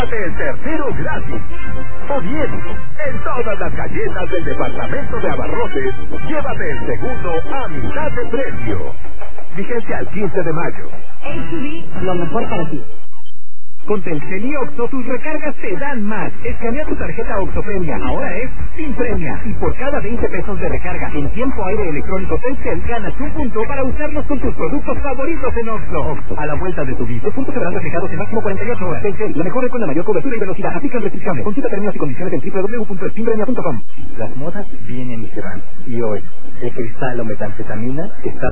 El tercero gratis. O bien, en todas las galletas del departamento de abarrotes, llévate el segundo a mitad de precio. Vigencia al 15 de mayo. HB, lo mejor para ti. Con Telcel y Oxo, tus recargas te dan más. Escanea tu tarjeta Oxopremia, ahora es sin premia. Y por cada 20 pesos de recarga en tiempo aire electrónico Telcel, ganas un punto para usarlos con tus productos favoritos en Oxo. Oxo, a la vuelta de tu vida. Los puntos se verán reflejados en máximo 48 horas. Telcel, la mejor red con la mayor cobertura y velocidad. Aplican restricciones. Consulta términos y condiciones en www.espinpremia.com. Las modas vienen y se van. Y hoy, el cristal o metanfetamina está